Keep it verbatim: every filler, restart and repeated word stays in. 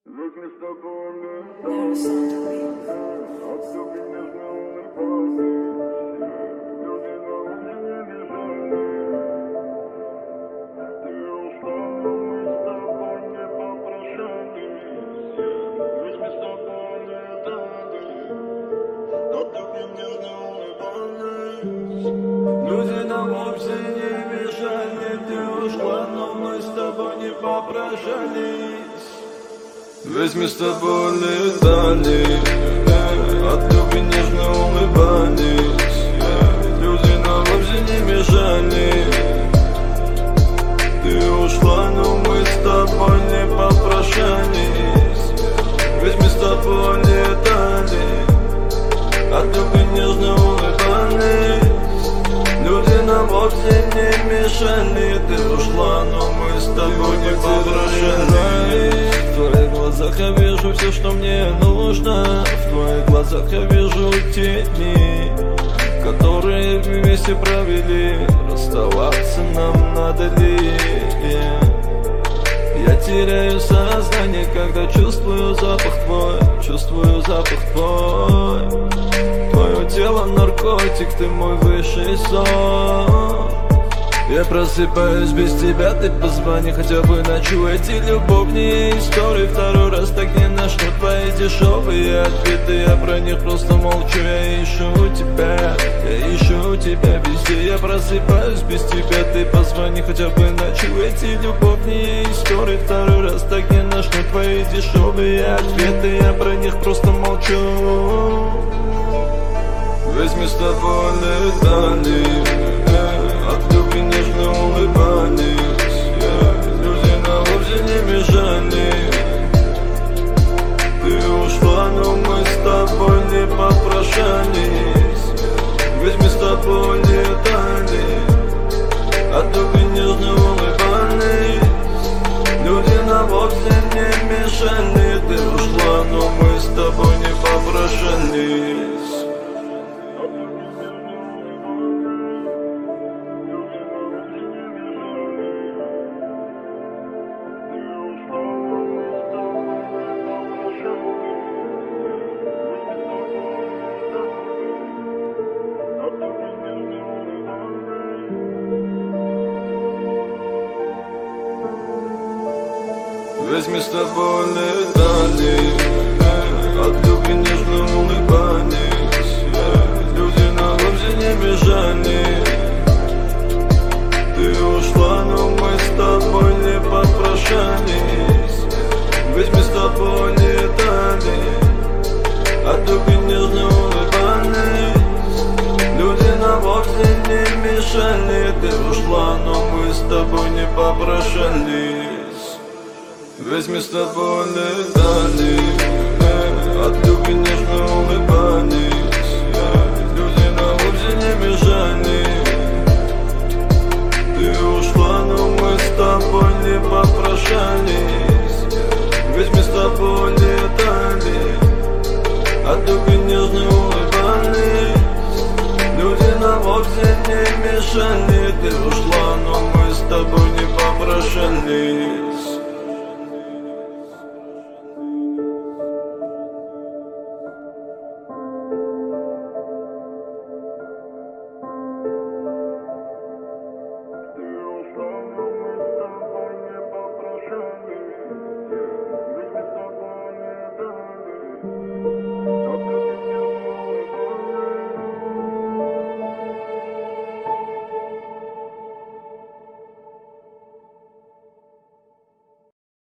Люди нам вовсе не мешали, ты ушла, но мы с тобой не попрощались. Ведь мы с тобой летали, от любви нежно улыбались. Люди нам вовсе не мешали, ты ушла, но мы с тобой не попрощались. Ведь мы с тобой летали, от любви нежно улыбались. Люди нам вовсе не мешали, ты ушла, но мы с тобой не попрощались. В твоих глазах я вижу все, что мне нужно. В твоих глазах я вижу тени, которые вместе провели. Расставаться нам надо ли? Я теряю сознание, когда чувствую запах твой, чувствую запах твой. Твое тело наркотик, ты мой высший сон. Я просыпаюсь без тебя, ты позвони хотя бы ночью. Эти любовные истории второй раз так не начну. Твои дешевые ответы, я про них просто молчу. Я ищу тебя, я ищу тебя везде. Я просыпаюсь без тебя, ты позвони хотя бы ночью. Эти любовные истории второй раз так не начну. Твои дешевые ответы, я про них просто молчу. Ведь мы с тобой летали, от любви нежно улыбались. Люди нам вовсе не мешали, ты ушла, но мы с тобой не попрощались. Ведь мы с тобой летали, от любви нежно улыбались. Люди нам вовсе не мешали, ты ушла, но мы с тобой не попрощались. Ведь мы с тобой летали, от любви нежно улыбались. Люди нам вовсе не мешали, ты ушла, но мы с тобой не попрощались. Ведь мы с тобой летали, от любви нежно улыбались. Люди нам вовсе не мешали, ты ушла, но мы с тобой не попрощались. Ведь мы с тобой летали, от любви нежно улыбались. Люди нам вовсе не мешали, ты ушла, но мы с тобой не попрощались. Ведь мы с тобой летали, от любви нежно улыбались. Люди нам вовсе не мешали, ты ушла, но мы с тобой не попрощались.